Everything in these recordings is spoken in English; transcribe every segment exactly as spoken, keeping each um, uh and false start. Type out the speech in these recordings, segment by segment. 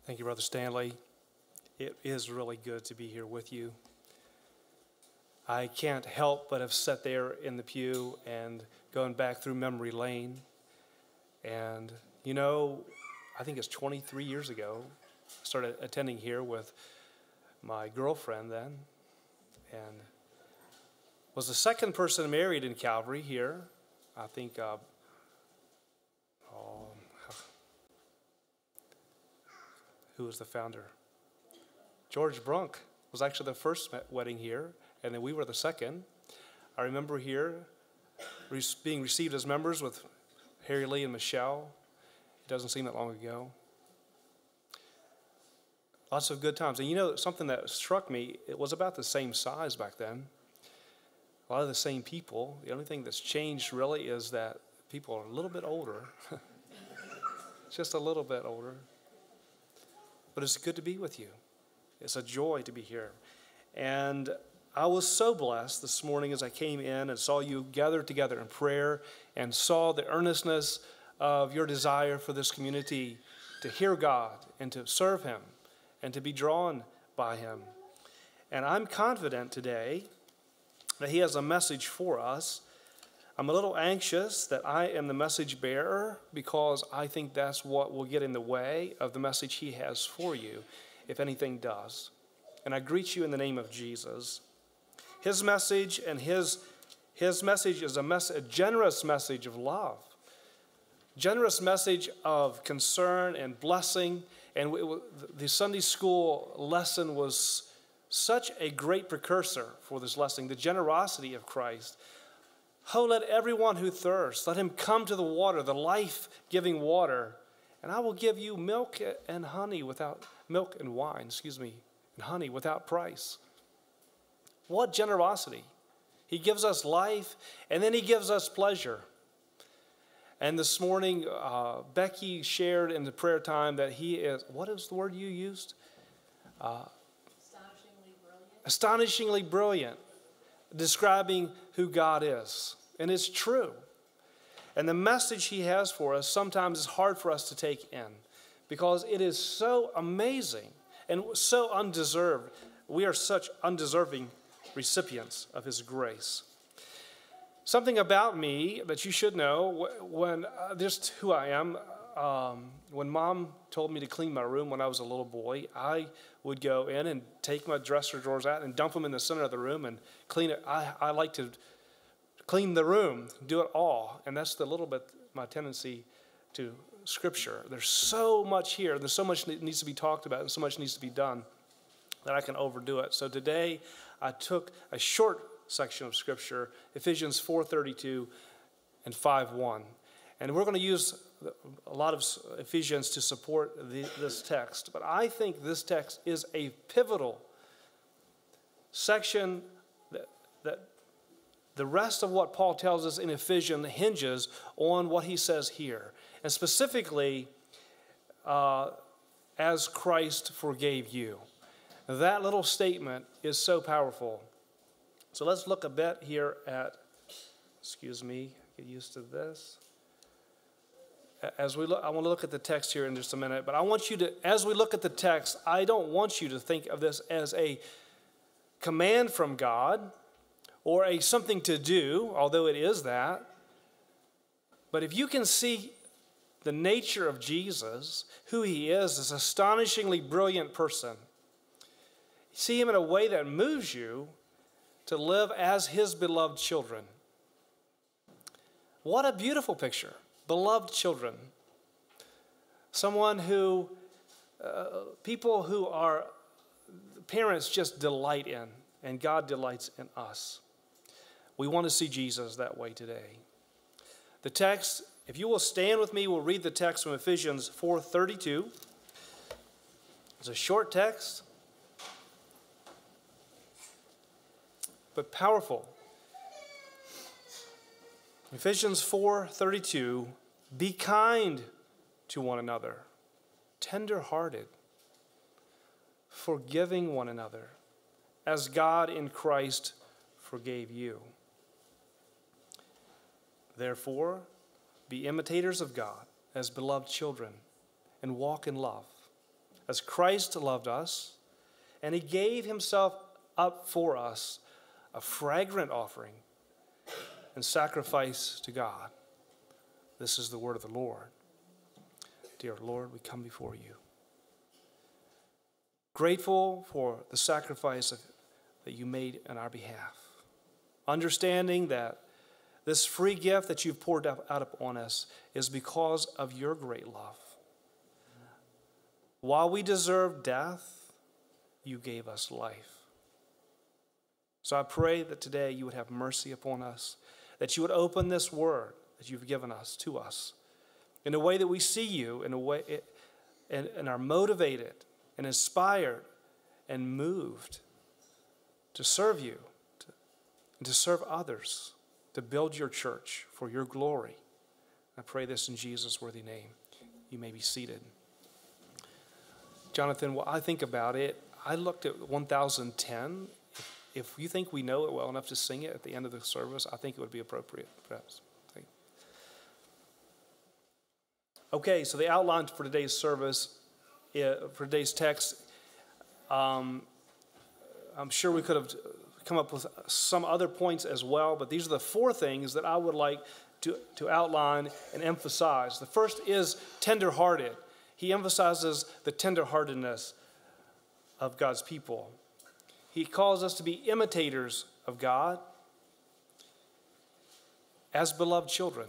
Thank you, Brother Stanley. It is really good to be here with you. I can't help but have sat there in the pew and going back through memory lane. And, you know, I think it's twenty-three years ago, I started attending here with my girlfriend then, and was the second person married in Calvary here. I think, uh, oh, who was the founder? George Brunk was actually the first wedding here, and then we were the second. I remember here being received as members with Harry Lee and Michelle. It doesn't seem that long ago. Lots of good times. And you know, something that struck me, it was about the same size back then. A lot of the same people. The only thing that's changed really is that people are a little bit older. Just a little bit older. But it's good to be with you. It's a joy to be here. And I was so blessed this morning as I came in and saw you gathered together in prayer and saw the earnestness of your desire for this community to hear God and to serve Him and to be drawn by Him. And I'm confident today that He has a message for us. I'm a little anxious that I am the message bearer because I think that's what will get in the way of the message He has for you, if anything does. And I greet you in the name of Jesus. His message and his, his message is a, mess, a generous message of love, generous message of concern and blessing. And we, the Sunday school lesson was such a great precursor for this lesson, the generosity of Christ. Oh, let everyone who thirsts, let him come to the water, the life-giving water, and I will give you milk and honey without, milk and wine, excuse me, and honey without price. What generosity. He gives us life, and then He gives us pleasure. And this morning, uh, Becky shared in the prayer time that He is, what is the word you used? Uh, Astonishingly brilliant. Astonishingly brilliant. Describing who God is. And it's true. And the message He has for us sometimes is hard for us to take in because it is so amazing and so undeserved. We are such undeserving recipients of His grace. Something about me that you should know, when uh, just who I am, um, when Mom told me to clean my room when I was a little boy, I would go in and take my dresser drawers out and dump them in the center of the room and clean it. I, I like to clean the room, do it all. And that's the little bit my tendency to Scripture. There's so much here. There's so much that needs to be talked about and so much needs to be done that I can overdo it. So today I took a short section of Scripture, Ephesians four thirty-two and five one. And we're going to use a lot of Ephesians to support the, this text. But I think this text is a pivotal section that, that the rest of what Paul tells us in Ephesians hinges on what he says here. And specifically, uh, as Christ forgave you. That little statement is so powerful. So let's look a bit here at, excuse me, get used to this. As we look, I want to look at the text here in just a minute, but I want you to, as we look at the text, I don't want you to think of this as a command from God or a something to do, although it is that. But if you can see the nature of Jesus, who He is, this astonishingly brilliant person, see Him in a way that moves you to live as His beloved children. What a beautiful picture. Beloved children. Someone who, uh, people who are, parents just delight in, and God delights in us. We want to see Jesus that way today. The text, if you will stand with me, we'll read the text from Ephesians four thirty-two. It's a short text, but powerful. Ephesians four thirty-two, be kind to one another, tender-hearted, forgiving one another, as God in Christ forgave you. Therefore, be imitators of God as beloved children and walk in love, as Christ loved us, and he gave himself up for us, a fragrant offering and sacrifice to God. This is the word of the Lord. Dear Lord, we come before you, grateful for the sacrifice of, that you made on our behalf, understanding that this free gift that you've poured out upon us is because of your great love. While we deserve death, you gave us life. So I pray that today you would have mercy upon us, that you would open this word that you've given us to us in a way that we see you, in a way it, and, and are motivated and inspired and moved to serve you to, and to serve others, to build your church for your glory. I pray this in Jesus' worthy name. You may be seated. Jonathan, well, I think about it, I looked at one thousand ten. If you think we know it well enough to sing it at the end of the service, I think it would be appropriate, perhaps. Okay, so the outline for today's service, uh, for today's text, um, I'm sure we could have come up with some other points as well, but these are the four things that I would like to, to outline and emphasize. The first is tenderhearted. He emphasizes the tenderheartedness of God's people. He calls us to be imitators of God as beloved children.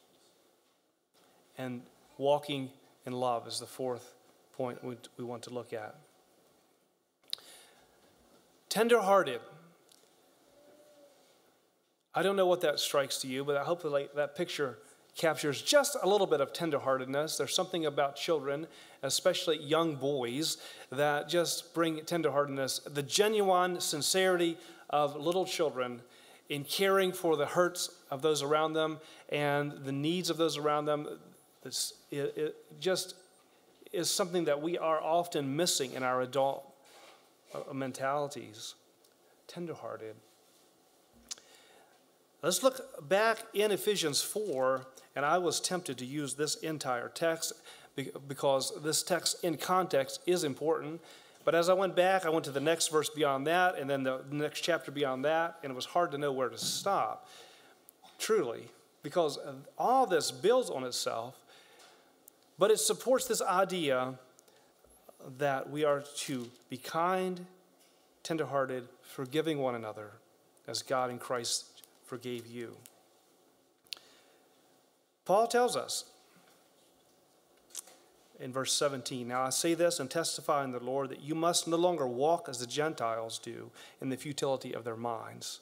And walking in love is the fourth point we want to look at. Tenderhearted. I don't know what that strikes to you, but I hope that that picture captures just a little bit of tenderheartedness. There's something about children, especially young boys, that just bring tenderheartedness, the genuine sincerity of little children in caring for the hurts of those around them and the needs of those around them. This, it, it just is something that we are often missing in our adult mentalities. Tenderhearted. Let's look back in Ephesians four, and I was tempted to use this entire text because this text in context is important. But as I went back, I went to the next verse beyond that, and then the next chapter beyond that, and it was hard to know where to stop, truly, because all this builds on itself, but it supports this idea that we are to be kind, tenderhearted, forgiving one another as God in Christ forgave you. Paul tells us in verse seventeen, "Now I say this and testify in the Lord that you must no longer walk as the Gentiles do in the futility of their minds."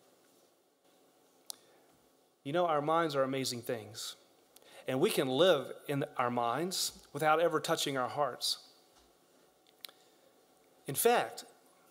You know, our minds are amazing things, and we can live in our minds without ever touching our hearts. In fact,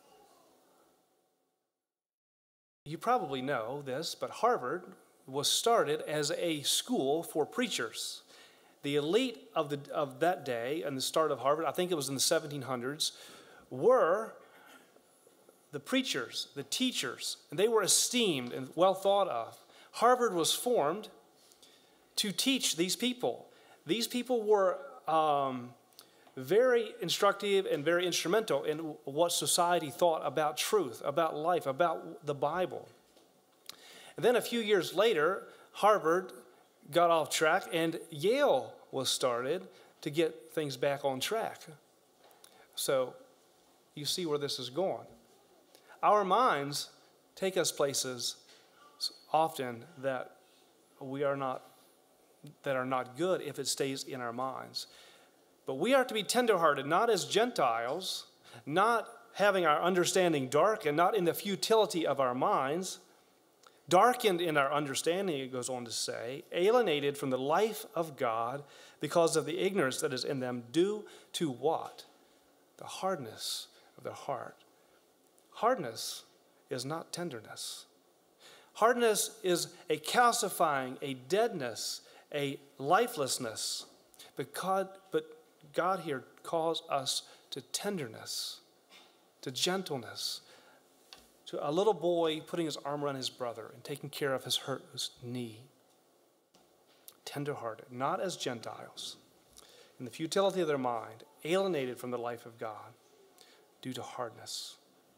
you probably know this, but Harvard was started as a school for preachers. The elite of, the, of that day and the start of Harvard, I think it was in the seventeen hundreds, were the preachers, the teachers, and they were esteemed and well thought of. Harvard was formed to teach these people. These people were um, very instructive and very instrumental in what society thought about truth, about life, about the Bible. And then a few years later, Harvard got off track and Yale was started to get things back on track. So you see where this is going. Our minds take us places often that we are not, that are not good if it stays in our minds. But we are to be tenderhearted, not as Gentiles, not having our understanding darkened, not in the futility of our minds, darkened in our understanding, it goes on to say, alienated from the life of God because of the ignorance that is in them due to what? The hardness of their heart. Hardness is not tenderness. Hardness is a calcifying, a deadness, a lifelessness. But God, but God here calls us to tenderness, to gentleness, to a little boy putting his arm around his brother and taking care of his hurt his knee. Tenderhearted, not as Gentiles. in the futility of their mind, alienated from the life of God due to hardness.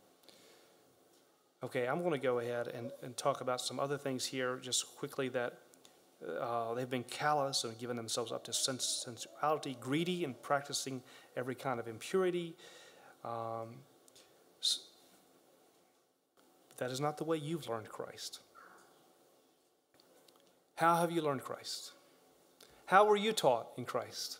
Okay, I'm going to go ahead and, and talk about some other things here just quickly that uh, they've been callous and given themselves up to sens- sensuality, greedy, and practicing every kind of impurity. Um, that is not the way you've learned Christ. How have you learned Christ? How were you taught in Christ?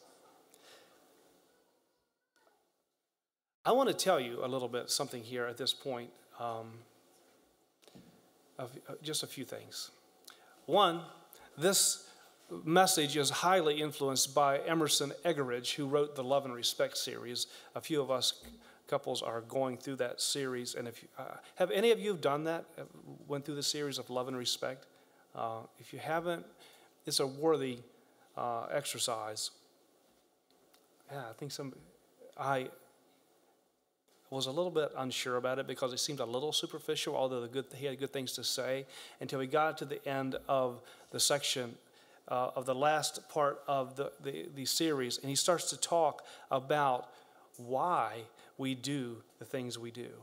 I want to tell you a little bit something here at this point. Um, of, uh, just a few things. One, this message is highly influenced by Emerson Eggerichs, who wrote the Love and Respect series. A few of us couples are going through that series. And if you, uh, have any of you done that, uh, went through the series of Love and Respect? Uh, if you haven't, it's a worthy uh, exercise. Yeah, I think some, I was a little bit unsure about it because it seemed a little superficial, although the good, he had good things to say, until we got to the end of the section, uh, of the last part of the, the, the series, and he starts to talk about why we do the things we do.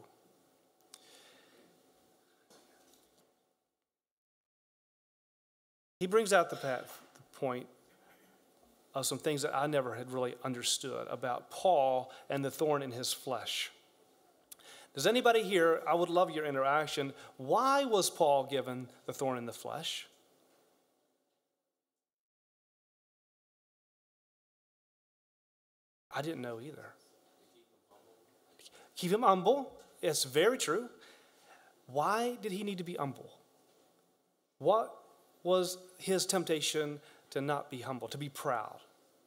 He brings out the, pat, the point of some things that I never had really understood about Paul and the thorn in his flesh. Does anybody here, I would love your interaction, why was Paul given the thorn in the flesh? I didn't know either. Keep him humble. It's very true. Why did he need to be humble? What was his temptation to not be humble, to be proud?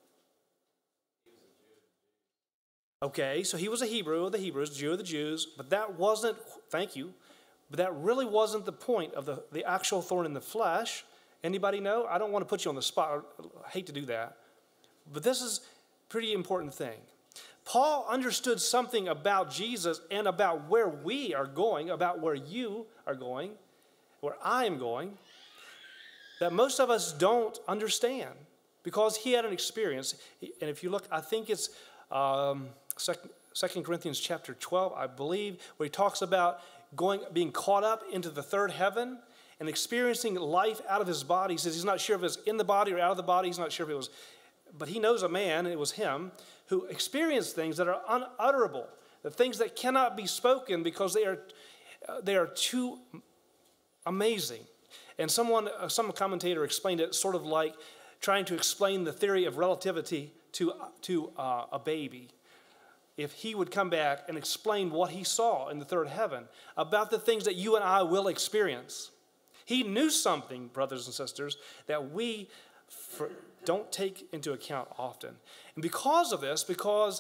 Okay, so he was a Hebrew of the Hebrews, Jew of the Jews, but that wasn't, thank you, but that really wasn't the point of the, the actual thorn in the flesh. Anybody know? I don't want to put you on the spot. I hate to do that. But this is a pretty important thing. Paul understood something about Jesus and about where we are going, about where you are going, where I am going, that most of us don't understand because he had an experience. And if you look, I think it's um, Second Corinthians chapter twelve, I believe, where he talks about going, being caught up into the third heaven and experiencing life out of his body. He says he's not sure if it's in the body or out of the body. He's not sure if it was, but he knows a man, and it was him, who experienced things that are unutterable, the things that cannot be spoken because they are, uh, they are too amazing. And someone, uh, some commentator explained it sort of like trying to explain the theory of relativity to, to uh, a baby. If he would come back and explain what he saw in the third heaven about the things that you and I will experience. He knew something, brothers and sisters, that we for, don't take into account often. And because of this, because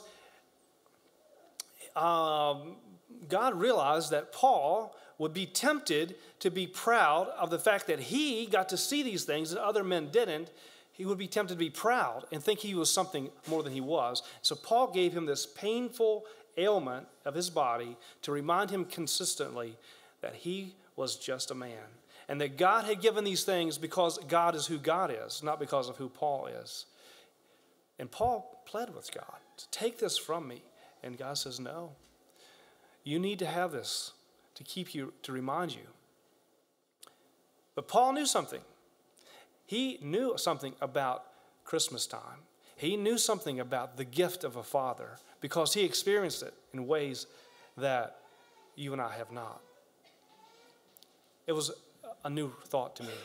um, God realized that Paul would be tempted to be proud of the fact that he got to see these things that other men didn't, he would be tempted to be proud and think he was something more than he was. So Paul gave him this painful ailment of his body to remind him consistently that he was just a man. And that God had given these things because God is who God is, not because of who Paul is. And Paul pled with God to take this from me. And God says, no. You need to have this to keep you, to remind you. But Paul knew something. He knew something about Christmas time. He knew something about the gift of a father because he experienced it in ways that you and I have not. It was a new thought to me.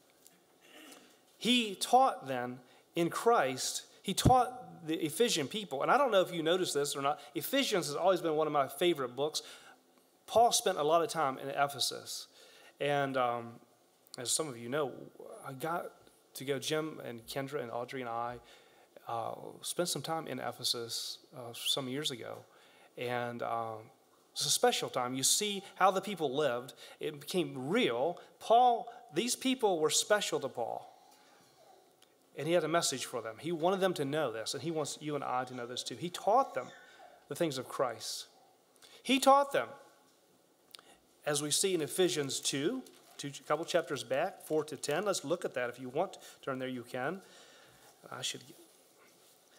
He taught then in Christ, he taught the Ephesian people, and I don't know if you noticed this or not, Ephesians has always been one of my favorite books. Paul spent a lot of time in Ephesus, and um, as some of you know, I got to go, Jim and Kendra and Audrey and I uh, spent some time in Ephesus uh, some years ago, and um, it's a special time. You see how the people lived. It became real. Paul, these people were special to Paul, and he had a message for them. He wanted them to know this, and he wants you and I to know this too. He taught them the things of Christ. He taught them, as we see in Ephesians two, two a couple chapters back, four to ten. Let's look at that. If you want to turn there, you can. I should.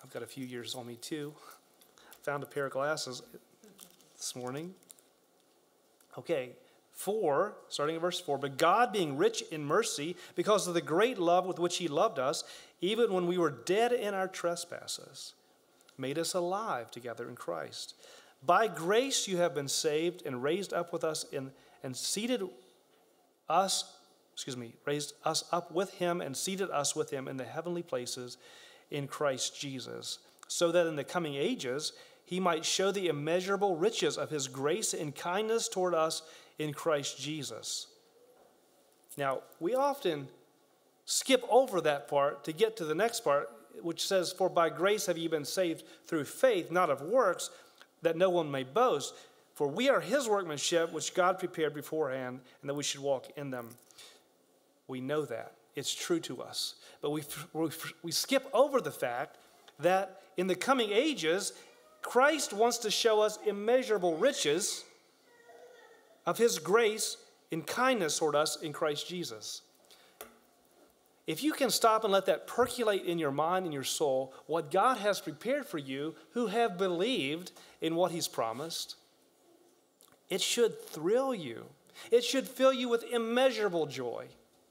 I've got a few years on me too. Found a pair of glasses this morning. Okay, four, starting at verse four. But God, being rich in mercy, because of the great love with which he loved us, even when we were dead in our trespasses, made us alive together in Christ. By grace you have been saved and raised up with us in, and seated us, excuse me, raised us up with him and seated us with him in the heavenly places in Christ Jesus, so that in the coming ages he might show the immeasurable riches of his grace and kindness toward us in Christ Jesus. Now, we often skip over that part to get to the next part, which says, for by grace have ye been saved through faith, not of works, that no one may boast. For we are his workmanship, which God prepared beforehand, and that we should walk in them. We know that. It's true to us. But we, we, we skip over the fact that in the coming ages, Christ wants to show us immeasurable riches of his grace and kindness toward us in Christ Jesus. If you can stop and let that percolate in your mind and your soul, what God has prepared for you who have believed in what he's promised, it should thrill you. It should fill you with immeasurable joy.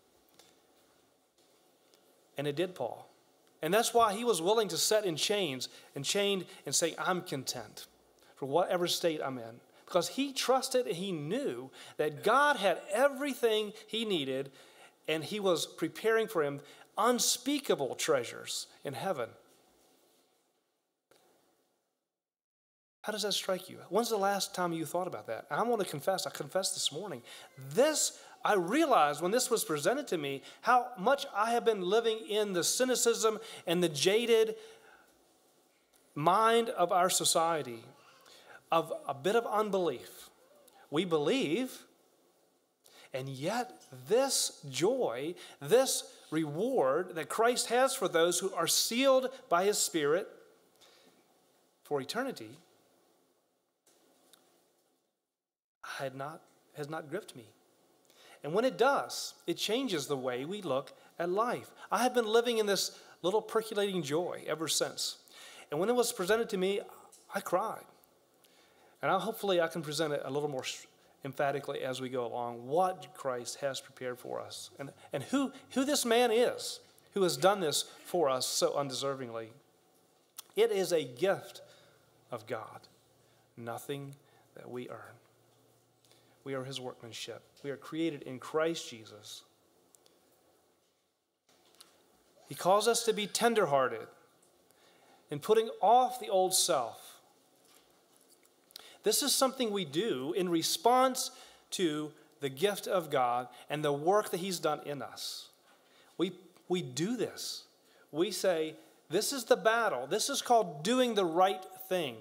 And it did Paul. And that's why he was willing to set in chains and chained and say, I'm content for whatever state I'm in. Because he trusted and he knew that God had everything he needed, and he was preparing for him unspeakable treasures in heaven. How does that strike you? When's the last time you thought about that? I want to confess, I confessed this morning. This, I realized when this was presented to me, how much I have been living in the cynicism and the jaded mind of our society, of a bit of unbelief. We believe, and yet this joy, this reward that Christ has for those who are sealed by his Spirit for eternity had not, has not gripped me. And when it does, it changes the way we look at life. I have been living in this little percolating joy ever since. And when it was presented to me, I cried. And I, hopefully I can present it a little more emphatically as we go along, what Christ has prepared for us, and, and who, who this man is who has done this for us so undeservingly. It is a gift of God, nothing that we earn. We are his workmanship. We are created in Christ Jesus. He calls us to be tenderhearted and putting off the old self. This is something we do in response to the gift of God and the work that he's done in us. We, we do this. We say, this is the battle. This is called doing the right thing.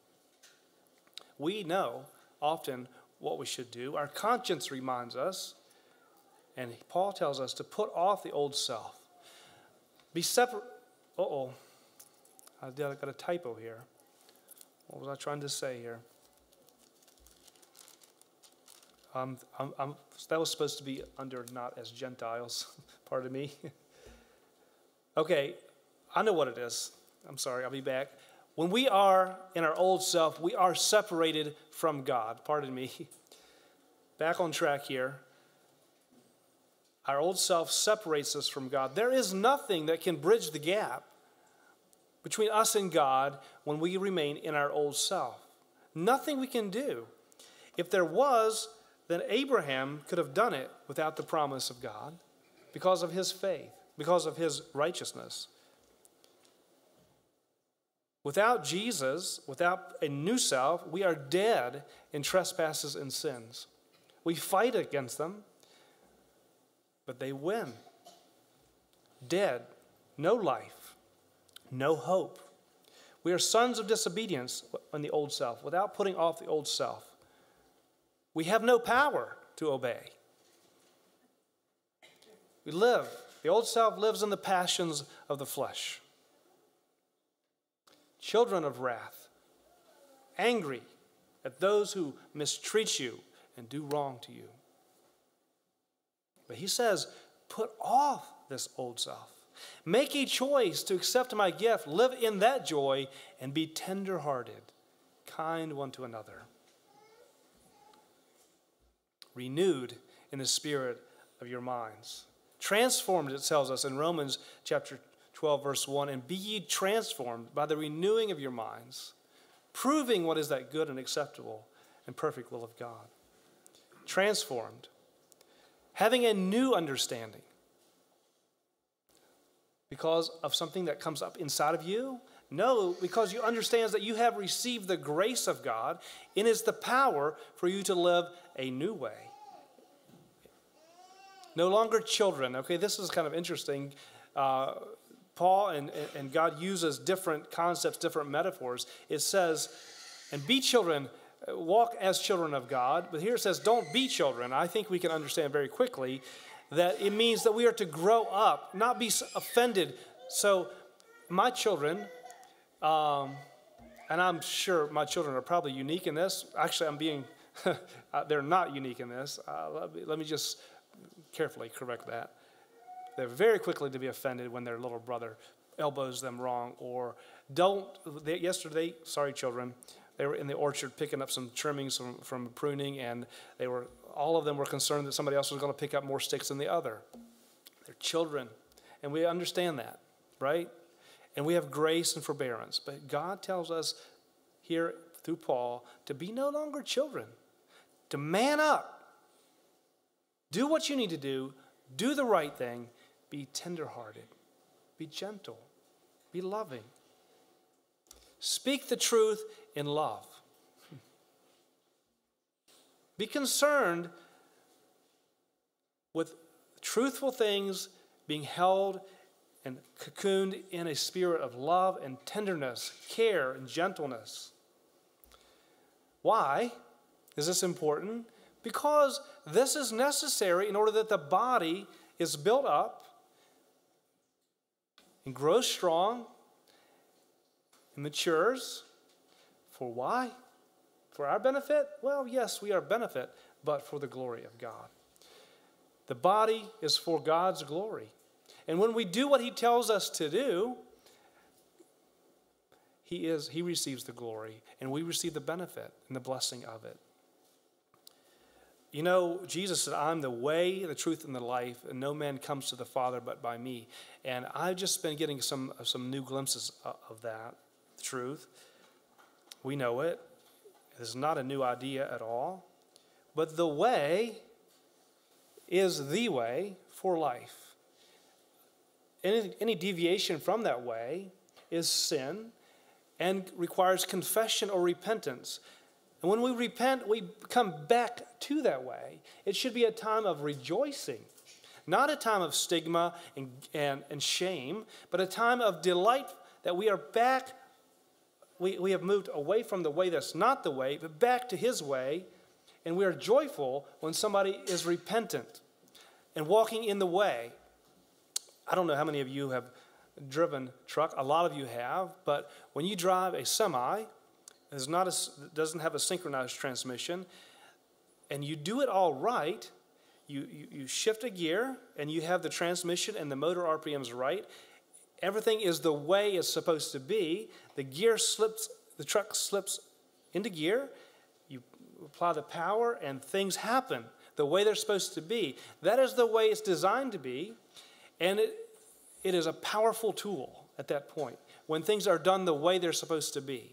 We know often what we should do. Our conscience reminds us, and Paul tells us to put off the old self. Be separate. Uh-oh. I got a typo here. What was I trying to say here? Um, I'm, I'm, that was supposed to be under not as Gentiles. Pardon me. Okay, I know what it is. I'm sorry, I'll be back. When we are in our old self, we are separated from God. Pardon me. Back on track here. Our old self separates us from God. There is nothing that can bridge the gap between us and God when we remain in our old self. Nothing we can do. If there was, then Abraham could have done it without the promise of God because of his faith, because of his righteousness. Without Jesus, without a new self, we are dead in trespasses and sins. We fight against them, but they win. Dead, no life, no hope. We are sons of disobedience in the old self, without putting off the old self. We have no power to obey. We live, the old self lives in the passions of the flesh. Children of wrath, angry at those who mistreat you and do wrong to you. But he says, put off this old self. Make a choice to accept my gift, live in that joy, and be tender-hearted, kind one to another. Renewed in the spirit of your minds. Transformed, it tells us in Romans chapter twelve, verse one, and be ye transformed by the renewing of your minds, proving what is that good and acceptable and perfect will of God. Transformed. Having a new understanding because of something that comes up inside of you? No, because you understand that you have received the grace of God, and it's the power for you to live a new way. No longer children. Okay, this is kind of interesting. Uh, Paul and, and God uses different concepts, different metaphors. It says, and be children, walk as children of God. But here it says, don't be children. I think we can understand very quickly that it means that we are to grow up, not be offended. So my children, um, and I'm sure my children are probably unique in this. Actually, I'm being, they're not unique in this. Uh, let me, let me just carefully correct that. They're very quickly to be offended when their little brother elbows them wrong or don't. They, yesterday, sorry children, they were in the orchard picking up some trimmings from, from pruning, and they were all of them were concerned that somebody else was going to pick up more sticks than the other. They're children, and we understand that, right? And we have grace and forbearance. But God tells us here through Paul to be no longer children, to man up. Do what you need to do. Do the right thing. Be tenderhearted. Be gentle. Be loving. Speak the truth in love. Be concerned with truthful things being held and cocooned in a spirit of love and tenderness, care and gentleness. Why is this important? Because this is necessary in order that the body is built up and grows strong and matures. For why? For our benefit? Well, yes, we are benefit, but for the glory of God. The body is for God's glory. And when we do what he tells us to do, he is he receives the glory, and we receive the benefit and the blessing of it. You know, Jesus said, I'm the way, the truth, and the life, and no man comes to the Father but by me. And I've just been getting some, some new glimpses of that truth. We know it. It's not a new idea at all. But the way is the way for life. Any, any deviation from that way is sin and requires confession or repentance. And when we repent, we come back to that way. It should be a time of rejoicing, not a time of stigma and, and, and shame, but a time of delight that we are back. We, we have moved away from the way that's not the way, but back to his way. And we are joyful when somebody is repentant and walking in the way. I don't know how many of you have driven truck. A lot of you have. But when you drive a semi, It's not a, doesn't have a synchronized transmission, and you do it all right, you, you, you shift a gear, and you have the transmission and the motor R P Ms right. Everything is the way it's supposed to be. The gear slips, the truck slips into gear, you apply the power, and things happen the way they're supposed to be. That is the way it's designed to be, and it, it is a powerful tool at that point, when things are done the way they're supposed to be.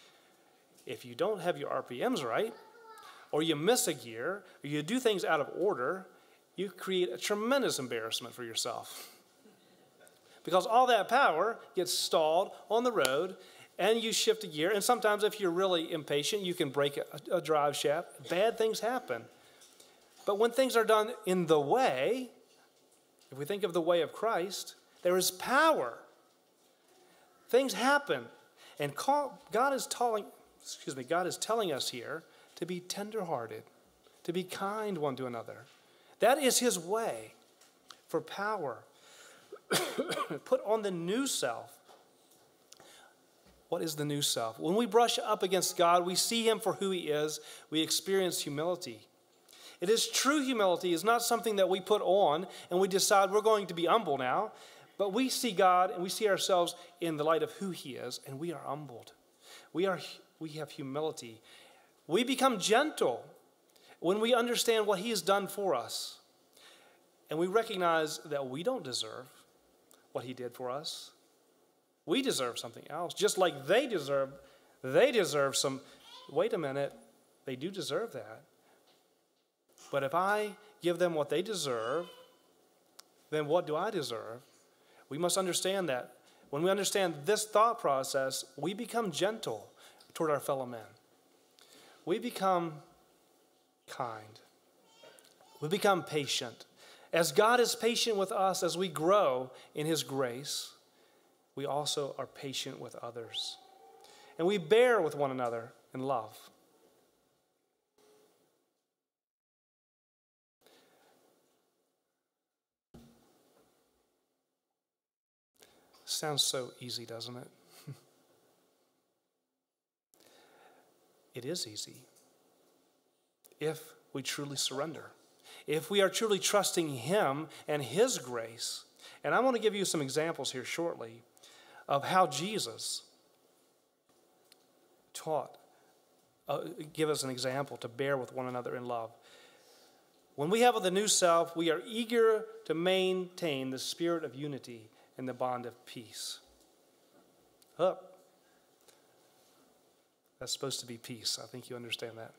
If you don't have your R P Ms right, or you miss a gear, or you do things out of order, you create a tremendous embarrassment for yourself. Because all that power gets stalled on the road, and you shift a gear, and sometimes if you're really impatient, you can break a, a drive shaft. Bad things happen. But when things are done in the way, if we think of the way of Christ, there is power. Things happen. And call, God is telling, excuse me, God is telling us here to be tenderhearted, to be kind one to another. That is his way for power. Put on the new self. What is the new self? When we brush up against God, we see him for who he is. We experience humility. It is true humility is not something that we put on and we decide we're going to be humble now. But we see God and we see ourselves in the light of who he is, and we are humbled. We are we have humility. We become gentle when we understand what he has done for us. And we recognize that we don't deserve what he did for us. We deserve something else, just like they deserve. They deserve some, wait a minute, they do deserve that. But if I give them what they deserve, then what do I deserve? We must understand that. When we understand this thought process, we become gentle toward our fellow men. We become kind. We become patient. As God is patient with us as we grow in his grace, we also are patient with others. And we bear with one another in love. Sounds so easy, doesn't it? It is easy if we truly surrender, if we are truly trusting him and his grace. And I want to give you some examples here shortly of how Jesus taught, uh, give us an example to bear with one another in love. When we have the new self, we are eager to maintain the spirit of unity and the bond of peace. Up. That's supposed to be peace. I think you understand that.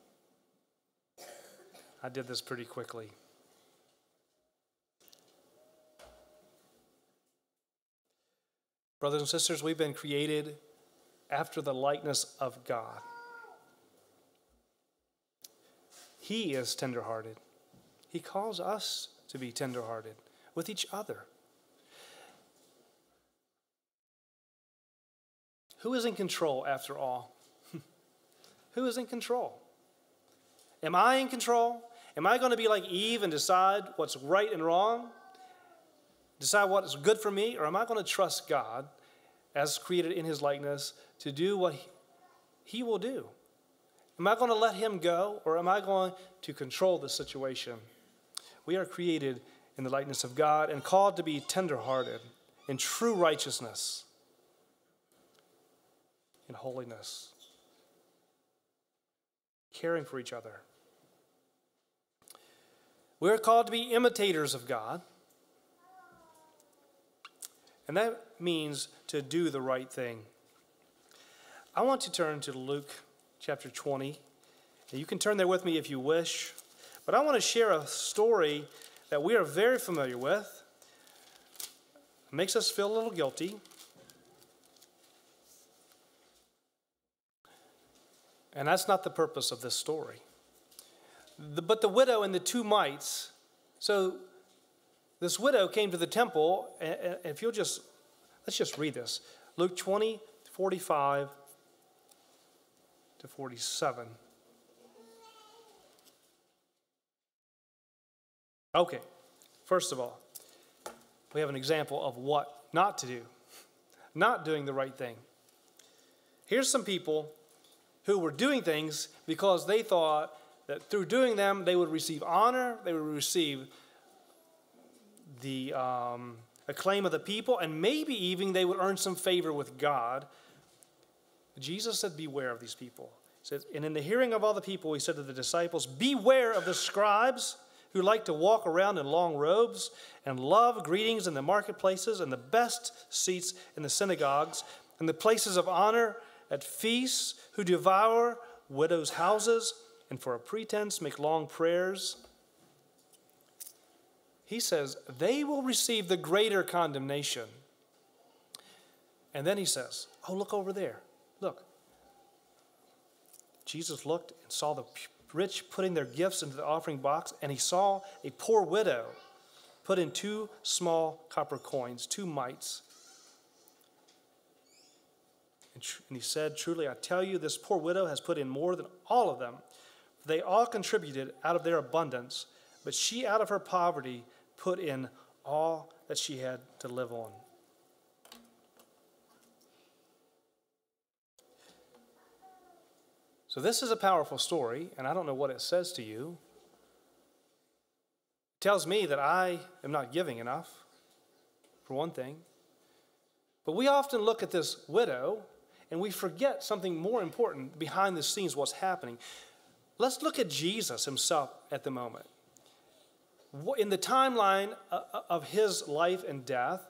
I did this pretty quickly. Brothers and sisters, we've been created after the likeness of God. He is tenderhearted. He calls us to be tenderhearted with each other. Who is in control after all? Who is in control? Am I in control? Am I going to be like Eve and decide what's right and wrong? Decide what is good for me? Or am I going to trust God, as created in his likeness, to do what he, he will do? Am I going to let him go, or am I going to control the situation? We are created in the likeness of God and called to be tenderhearted in true righteousness, in holiness, caring for each other. We are called to be imitators of God, and that means to do the right thing. I want to turn to Luke chapter twenty. And you can turn there with me if you wish, but I want to share a story that we are very familiar with. It makes us feel a little guilty. And that's not the purpose of this story. The, but the widow and the two mites. So this widow came to the temple, and, and if you'll just, let's just read this. Luke twenty, forty-five to forty-seven. Okay, first of all, we have an example of what not to do. Not doing the right thing. Here's some people who were doing things because they thought that through doing them, they would receive honor, they would receive the um, acclaim of the people, and maybe even they would earn some favor with God. Jesus said, beware of these people. He said, and in the hearing of all the people, he said to the disciples, beware of the scribes who like to walk around in long robes and love greetings in the marketplaces and the best seats in the synagogues and the places of honor at feasts, who devour widows' houses and for a pretense make long prayers. He says, they will receive the greater condemnation. And then he says, oh, look over there. Look. Jesus looked and saw the rich putting their gifts into the offering box, and he saw a poor widow put in two small copper coins, two mites. And, tr- and he said, truly, I tell you, this poor widow has put in more than all of them. They all contributed out of their abundance, but she out of her poverty put in all that she had to live on. So this is a powerful story, and I don't know what it says to you. It tells me that I am not giving enough for one thing. But we often look at this widow and we forget something more important behind the scenes, what's happening. Let's look at Jesus himself at the moment. In the timeline of his life and death,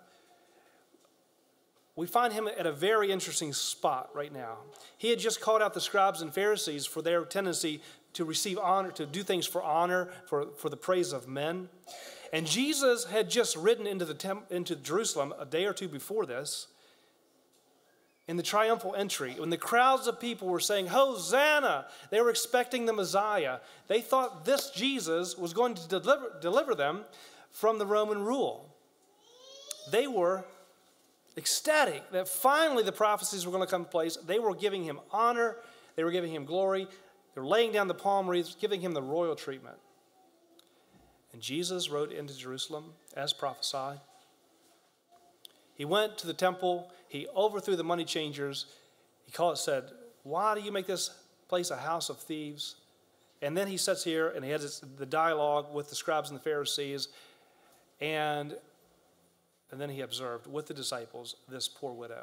we find him at a very interesting spot right now. He had just called out the scribes and Pharisees for their tendency to receive honor, to do things for honor, for, for the praise of men. And Jesus had just ridden into, the temp, into Jerusalem a day or two before this, in the triumphal entry, when the crowds of people were saying, Hosanna! They were expecting the Messiah. They thought this Jesus was going to deliver, deliver them from the Roman rule. They were ecstatic that finally the prophecies were going to come to place. They were giving him honor. They were giving him glory. They were laying down the palm wreaths, giving him the royal treatment. And Jesus rode into Jerusalem as prophesied. He went to the temple. He overthrew the money changers. He called it, said, why do you make this place a house of thieves? And then he sits here and he has the dialogue with the scribes and the Pharisees. And, and then he observed with the disciples this poor widow.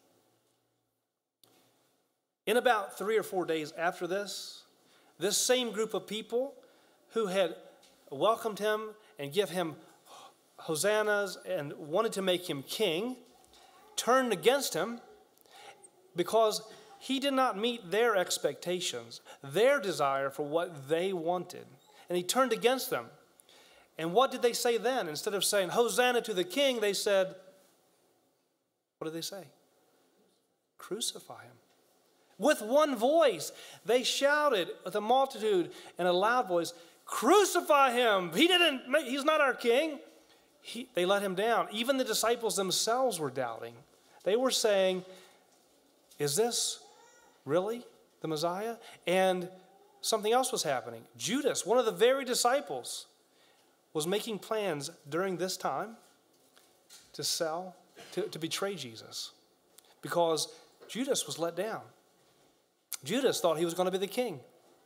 In about three or four days after this, this same group of people who had welcomed him and give him hosannas and wanted to make him king turned against him because he did not meet their expectations, their desire for what they wanted. And he turned against them. And what did they say then? Instead of saying, Hosanna to the king, they said, what did they say? Crucify him. With one voice, they shouted with a multitude in a loud voice, crucify him. He didn't, he's not our king. He, they let him down. Even the disciples themselves were doubting. They were saying, is this really the Messiah? And something else was happening. Judas, one of the very disciples, was making plans during this time to sell, to, to betray Jesus. Because Judas was let down. Judas thought he was going to be the king.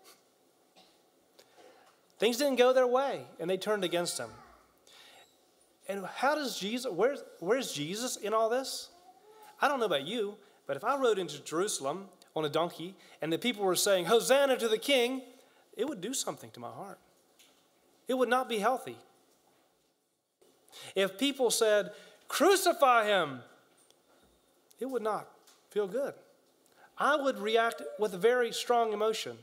Things didn't go their way, and they turned against him. And how does Jesus, where's, where's Jesus in all this? I don't know about you, but if I rode into Jerusalem on a donkey and the people were saying, Hosanna to the king, it would do something to my heart. It would not be healthy. If people said, crucify him, it would not feel good. I would react with a very strong emotion.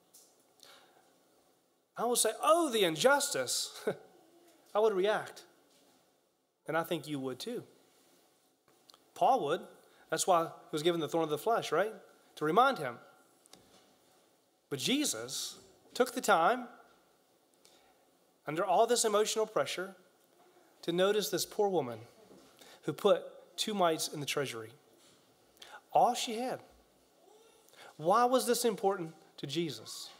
I would say, oh, the injustice. I would react. And I think you would too. Paul would. That's why he was given the thorn of the flesh, right? To remind him. But Jesus took the time, under all this emotional pressure, to notice this poor woman who put two mites in the treasury. All she had. Why was this important to Jesus?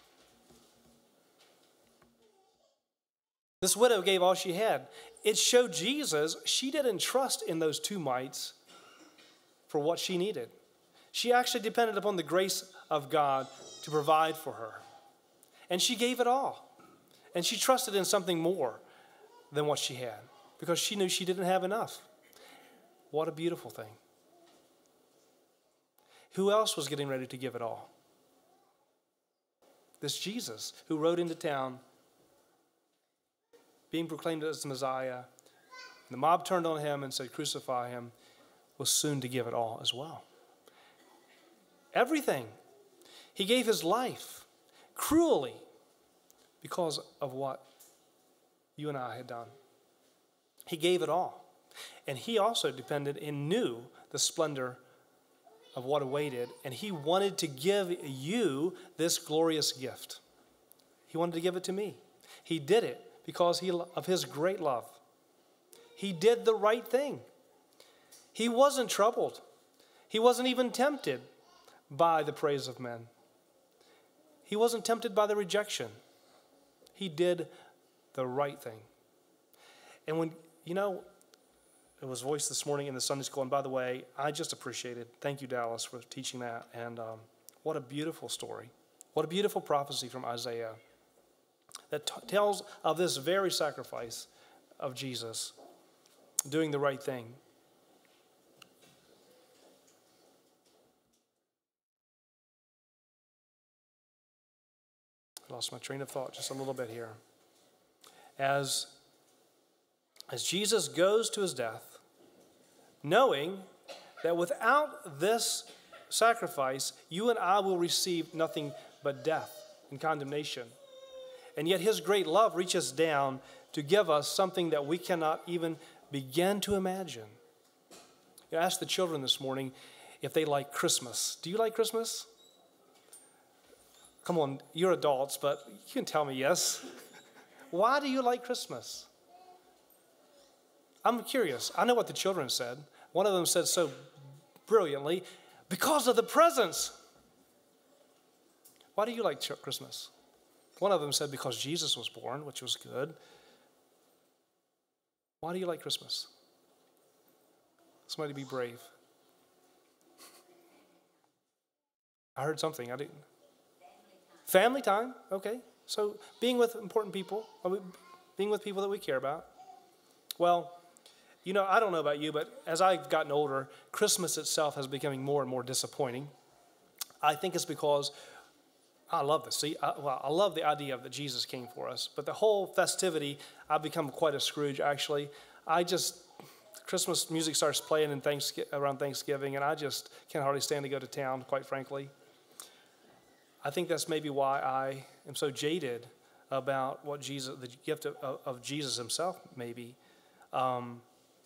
This widow gave all she had. It showed Jesus she didn't trust in those two mites for what she needed. She actually depended upon the grace of God to provide for her. And she gave it all. And she trusted in something more than what she had because she knew she didn't have enough. What a beautiful thing. Who else was getting ready to give it all? This Jesus who rode into town being proclaimed as the Messiah. The mob turned on him and said, crucify him, was soon to give it all as well. Everything. He gave his life cruelly because of what you and I had done. He gave it all. And he also depended and knew the splendor of what awaited, and he wanted to give you this glorious gift. He wanted to give it to me. He did it because he, of his great love. He did the right thing. He wasn't troubled. He wasn't even tempted by the praise of men. He wasn't tempted by the rejection. He did the right thing. And when, you know, it was voiced this morning in the Sunday school, and by the way, I just appreciated, thank you, Dallas, for teaching that. And um, what a beautiful story. What a beautiful prophecy from Isaiah that t- tells of this very sacrifice of Jesus doing the right thing. I lost my train of thought just a little bit here. As, as Jesus goes to his death, knowing that without this sacrifice, you and I will receive nothing but death and condemnation. And yet his great love reaches down to give us something that we cannot even begin to imagine. You asked the children this morning if they like Christmas. Do you like Christmas? Come on, you're adults, but you can tell me yes. Why do you like Christmas? I'm curious. I know what the children said. One of them said so brilliantly, because of the presents. Why do you like Christmas? One of them said because Jesus was born, which was good. Why do you like Christmas? Somebody be brave. I heard something. I didn't. Family time. Okay. So being with important people, being with people that we care about. Well, you know, I don't know about you, but as I've gotten older, Christmas itself has becoming more and more disappointing. I think it's because I love this. See, I, well, I love the idea of that Jesus came for us, but the whole festivity, I've become quite a Scrooge, actually. I just, Christmas music starts playing in Thanksgiving, around Thanksgiving, and I just can't hardly stand to go to town, quite frankly. I think that's maybe why I am so jaded about what Jesus, the gift of, of Jesus himself, maybe. Um,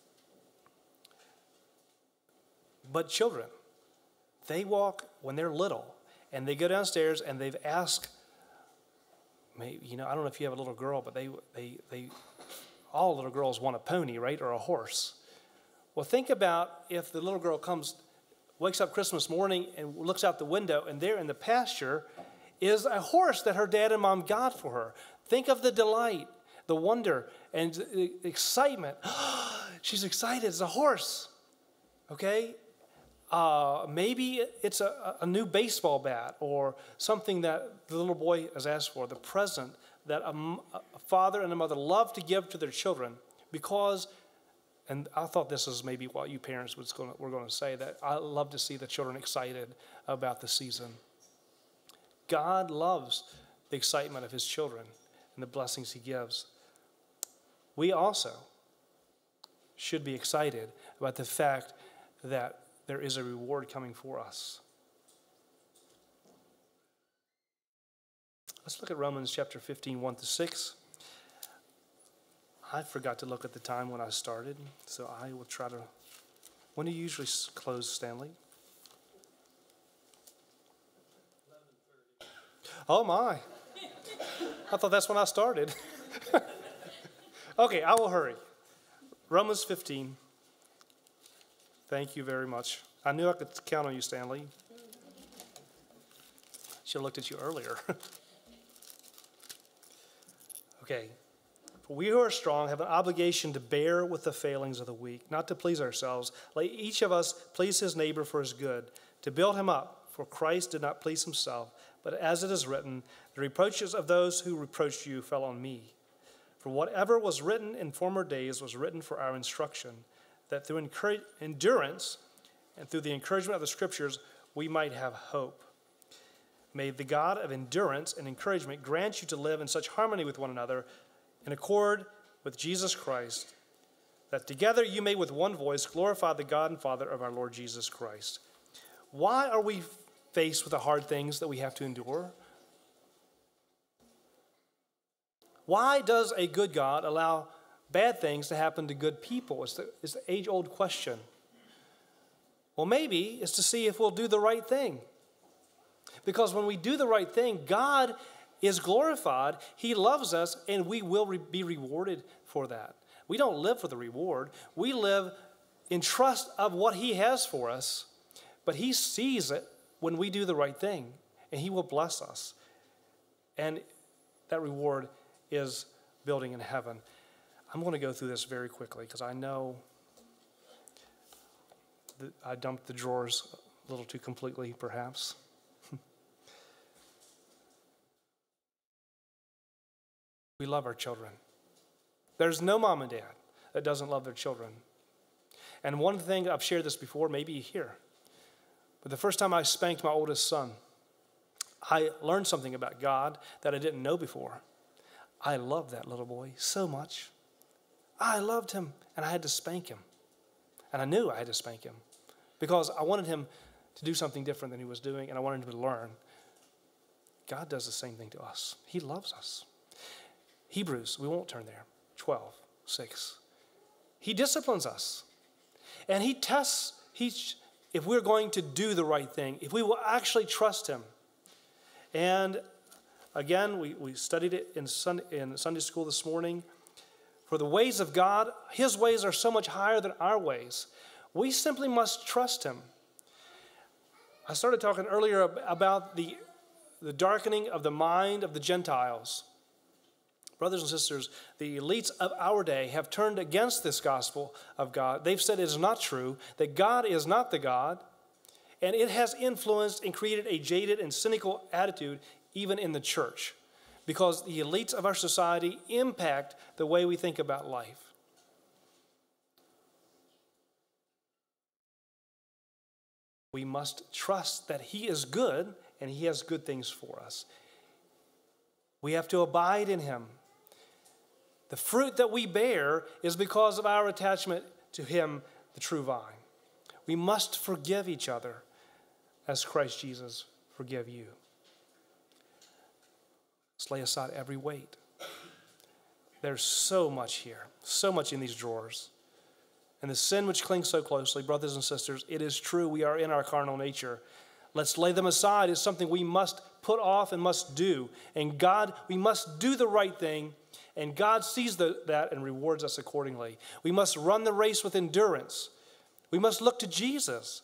but children, they walk when they're little, and they go downstairs and they've asked, maybe, you know, I don't know if you have a little girl, but they, they, they, all little girls want a pony, right, or a horse. Well, think about if the little girl comes, wakes up Christmas morning and looks out the window, and there in the pasture is a horse that her dad and mom got for her. Think of the delight, the wonder, and the excitement. She's excited. It's a horse, okay? Uh, maybe it's a, a new baseball bat or something that the little boy has asked for, the present that a, a father and a mother love to give to their children because, and I thought this is maybe what you parents was gonna, were going to say, that I love to see the children excited about the season. God loves the excitement of his children and the blessings he gives. We also should be excited about the fact that there is a reward coming for us. Let's look at Romans chapter fifteen, one to six. I forgot to look at the time when I started, so I will try to... When do you usually close, Stanley? Oh, my. I thought that's when I started. Okay, I will hurry. Romans fifteen. Thank you very much. I knew I could count on you, Stanley. Should have looked at you earlier. Okay. For we who are strong have an obligation to bear with the failings of the weak, not to please ourselves. Let each of us please his neighbor for his good, to build him up. For Christ did not please himself, but as it is written, the reproaches of those who reproached you fell on me. For whatever was written in former days was written for our instruction, that through endurance and through the encouragement of the Scriptures we might have hope. May the God of endurance and encouragement grant you to live in such harmony with one another, in accord with Jesus Christ, that together you may with one voice glorify the God and Father of our Lord Jesus Christ. Why are we faced with the hard things that we have to endure? Why does a good God allow bad things to happen to good people? It's the, it's the age-old question. Well, maybe it's to see if we'll do the right thing. Because when we do the right thing, God is glorified, he loves us, and we will re- be rewarded for that. We don't live for the reward. We live in trust of what he has for us, but he sees it when we do the right thing, and he will bless us. And that reward is building in heaven. I'm going to go through this very quickly because I know that I dumped the drawers a little too completely, perhaps. We love our children. There's no mom and dad that doesn't love their children. And one thing, I've shared this before, maybe here, but the first time I spanked my oldest son, I learned something about God that I didn't know before. I loved that little boy so much. I loved him, and I had to spank him. And I knew I had to spank him because I wanted him to do something different than he was doing, and I wanted him to learn. God does the same thing to us. He loves us. Hebrews, we won't turn there, twelve, six. He disciplines us, and he tests he, if we're going to do the right thing, if we will actually trust him. And again, we, we studied it in Sunday, in Sunday school this morning. For the ways of God, his ways are so much higher than our ways. We simply must trust him. I started talking earlier about the, the darkening of the mind of the Gentiles. Brothers and sisters, the elites of our day have turned against this gospel of God. They've said it is not true, that God is not the God, and it has influenced and created a jaded and cynical attitude even in the church, because the elites of our society impact the way we think about life. We must trust that he is good and he has good things for us. We have to abide in him. The fruit that we bear is because of our attachment to him, the true vine. We must forgive each other as Christ Jesus forgave you. Let's lay aside every weight. There's so much here, so much in these drawers. And the sin which clings so closely, brothers and sisters, it is true we are in our carnal nature. Let's lay them aside. It's something we must put off and must do. And God, we must do the right thing, and God sees the, that and rewards us accordingly. We must run the race with endurance. We must look to Jesus,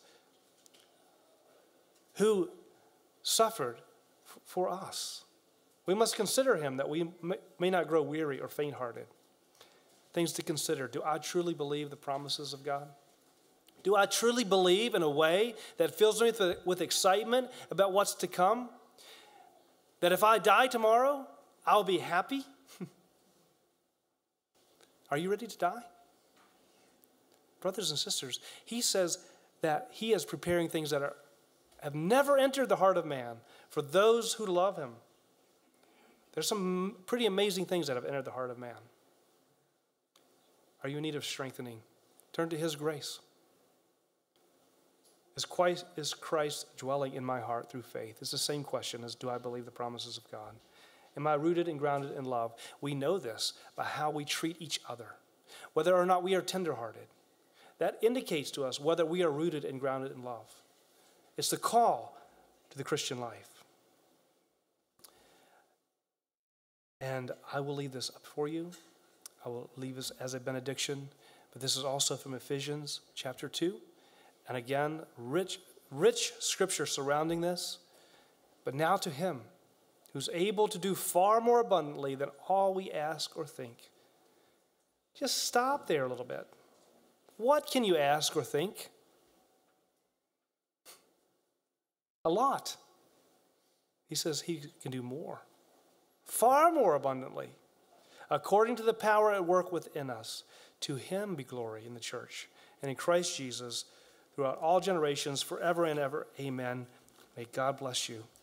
who suffered f- for us. We must consider him that we may, may not grow weary or faint-hearted. Things to consider. Do I truly believe the promises of God? Do I truly believe in a way that fills me with, with excitement about what's to come? That if I die tomorrow, I'll be happy? Are you ready to die? Brothers and sisters, he says that he is preparing things that are, have never entered the heart of man for those who love him. There's some pretty amazing things that have entered the heart of man. Are you in need of strengthening? Turn to his grace. Is Christ, is Christ dwelling in my heart through faith? It's the same question as do I believe the promises of God? Am I rooted and grounded in love? We know this by how we treat each other, whether or not we are tenderhearted. That indicates to us whether we are rooted and grounded in love. It's the call to the Christian life. And I will leave this up for you. I will leave this as a benediction. But this is also from Ephesians chapter two. And again, rich, rich scripture surrounding this. But now to him who's able to do far more abundantly than all we ask or think. Just stop there a little bit. What can you ask or think? A lot. He says he can do more. Far more abundantly, according to the power at work within us. To him be glory in the church and in Christ Jesus throughout all generations, forever and ever. Amen. May God bless you.